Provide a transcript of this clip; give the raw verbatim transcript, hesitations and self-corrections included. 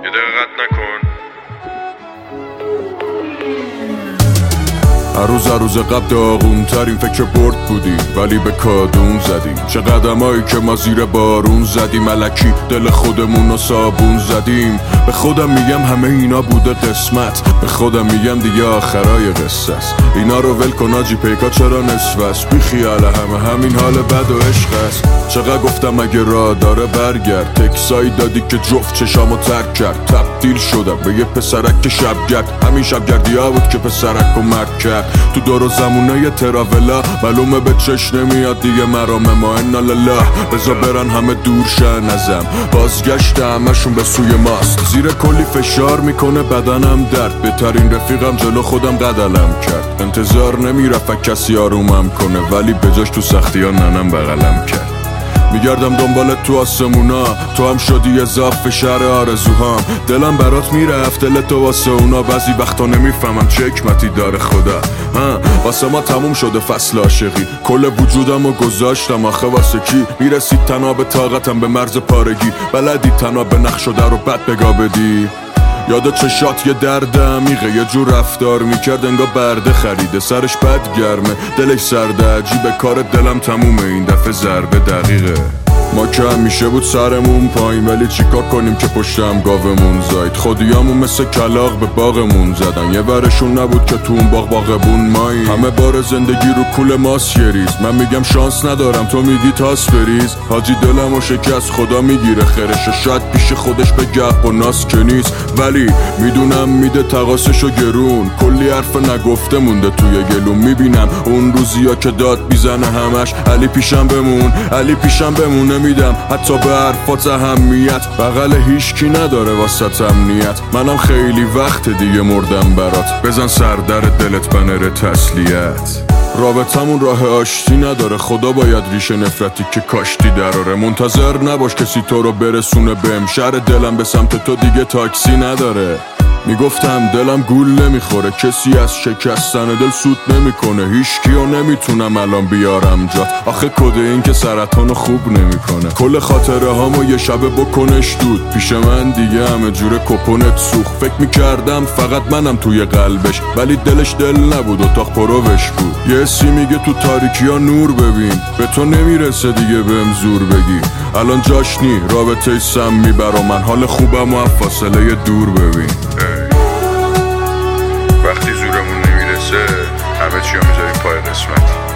یه دقیقه قطع نکن. هر روز هر روز قبل داغون ترین فکر برد بودیم، ولی به کادون زدیم. چه قدمایی که ما زیر بارون زدیم، الکی دل خودمون رو صابون زدیم. به خودم میگم همه اینا بوده قسمت، به خودم میگم دیگه آخرای قصه است. اینا رو ول کن آجی، پیکا چرا نصف است؟ بی خیال همه همین حال بد و عشق است. چقدر گفتم اگه راه داره برگرد، تکسایی دادی که جفت چشامو ترک کرد. تبدیل شدم به یه پسرک که شبگرد، همین شبگردی ها بود که پسرک و مرگ کرد. تو دور و زمونه تراولا معلومه به چش نمیاد دیگه مرامه ما انا لله. بزا برن همه دور شن ازم، بازگشت همشون به سوی ماست. زیر کلی فشار میکنه بدنم درد، بهترین رفیقم جلو خودم قدلم کرد. انتظار نمیرفت کسی آرومم کنه، ولی بجاش تو سختی ها ننم بغلم کرد. میگردم دنبالت تو آسمونا، تو هم شدی اضافه شهر آرزوهام. دلم برات میرفت دلت تو واسه اونا، بعضی وقتا نمیفهمم چه حکمتی داره خدا. ها واسه ما تموم شده فصل عاشقی، کل وجودم رو گذاشتم آخه واسه کی؟ میرسید تنها به طاقتم به مرز پارگی، بلدی تنها به نقش شده رو بد بگا بدی. یاد چشات یه درد عمیقه، یه جور رفتار میکرد انگار برده خریده، سرش بد گرمه دلش سرده عجیبه. کار دلم تمومه این دفعه ضربه دقیقه. ما که همیشه بود سرمون پایین، ولی چیکار کنیم که پشتم گاومون زاید. خودیامون مثل کلاغ به باغمون زدن، یه ورشون نبود که تو اون باغ باغبون مایی. همه بار زندگی رو کول ماست یه ریز، من میگم شانس ندارم تو میگی تاس بریز. حاجی دلم و شکست خدا میگیره خیرش، شاید پیش خودش به گپ و ناس که نیست، ولی میدونم میده تقاسشو گرون. کلی حرف نگفته مونده توی گلوم، میبینم اون روزیا که داد میزنه همش علی پیشم بمون علی پیشم بمون. نمیدم حتی به حرفات اهمیت، بغل هیچکی نداره واسه امنیت. منم خیلی وقت دیگه مردم برات، بزن سر در دلت بنر تسلیت. رابطمون راه آشتی نداره، خدا باید ریشه نفرتی که کاشتی دراره. منتظر نباش کسی تو رو برسونه بهم، شهر دلم به سمت تو دیگه تاکسی نداره. میگفتم دلم گول نمیخوره، کسی از شکستن دل سود نمیکنه. هیچکیو نمیتونم الان بیارم جات، آخه کده این که سرطانو خوب نمیکنه. کل خاطره هامو یه شبه بکنش دود، پیش من دیگه همه جوره کپونت سوخ. فکر میکردم فقط منم توی قلبش، ولی دلش دل نبود اتاق پروش بود. یه سی میگه تو تاریکی ها نور ببین، به تو نمیرسه دیگه بهم زور بگی. الان جاشنی رابطه سمی برا من، حال خوبم و فاصله دور ببین. وقتی زورمون نمیرسه همه چی رو میذاریم پای قسمت.